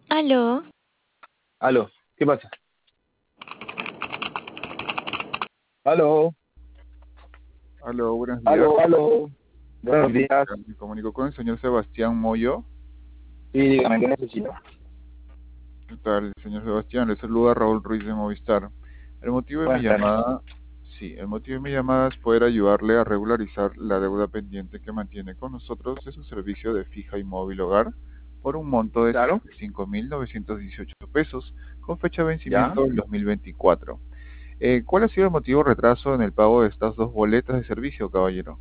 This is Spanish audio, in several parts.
Aló, Aló, ¿qué pasa? Aló, Aló, buenos días. aló. Buenos días. Me comunico con el señor Sebastián Moyo. Sí, dígame, ¿qué necesito? ¿Qué tal, señor Sebastián? Le saluda Raúl Ruiz de Movistar. El motivo de mi Buenas tardes. llamada, sí, el motivo de mi llamada es poder ayudarle a regularizar la deuda pendiente que mantiene con nosotros de su servicio de fija y móvil hogar por un monto de Claro, 5.918 pesos con fecha de ya. vencimiento del 2024. ¿Cuál ha sido el motivo de retraso en el pago de estas dos boletas de servicio, caballero?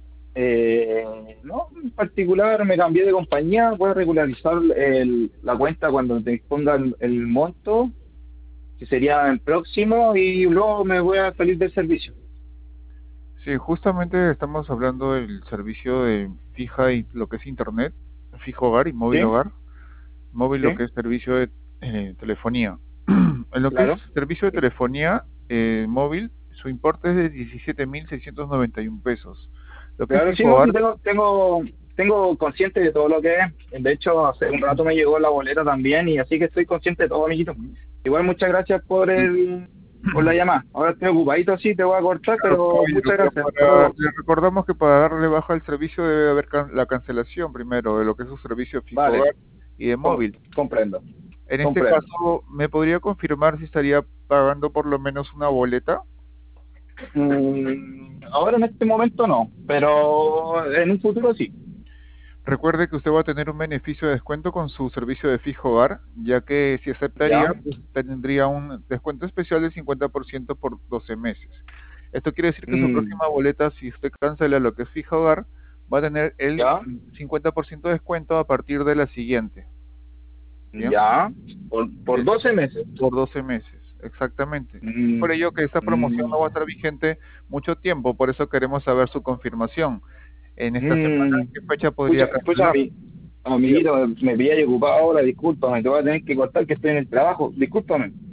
No, en particular me cambié de compañía, voy a regularizar la cuenta cuando te ponga el monto, que sería el próximo, y luego me voy a salir del servicio. Sí, justamente estamos hablando del servicio de fija y lo que es internet, fijo hogar y móvil ¿Sí? hogar, móvil lo ¿Sí? que es servicio de telefonía. En lo que es Claro. servicio de telefonía móvil, su importe es de 17.691 pesos. Lo que es Claro, sí, fijo no, sí, hogar, tengo consciente de todo lo que es. De hecho, hace un rato me llegó la boleta también y así que estoy consciente de todo, amiguito. Igual muchas gracias por la llamada. Ahora estoy ocupadito, sí, te voy a cortar, claro, pero caballero, muchas pero gracias. Hasta luego. le recordamos que para darle baja al servicio debe haber la cancelación primero de lo que es su servicio fijo Vale, hogar y de móvil. comprendo, En este comprendo. caso, ¿me podría confirmar si estaría pagando por lo menos una boleta? Ahora en este momento no, pero en un futuro sí. Recuerde que usted va a tener un beneficio de descuento con su servicio de fijo hogar, ya que si aceptaría, ¿Ya? pues tendría un descuento especial del 50% por 12 meses. Esto quiere decir que su Mm, próxima boleta, si usted cancela lo que es fijo hogar, va a tener el ¿Ya? 50% de descuento a partir de la siguiente. ¿Bien? ¿Ya? Por Es 12 meses. por 12 meses, exactamente. Es por Mm, ello que esta promoción no va a estar mm, vigente mucho tiempo, por eso queremos saber su confirmación. En esta semana, mm. ¿en qué fecha podría Escucha, cancelar? amiguito, me pillé ocupado ahora, discúlpame, te voy a tener que cortar que estoy en el trabajo, discúlpame.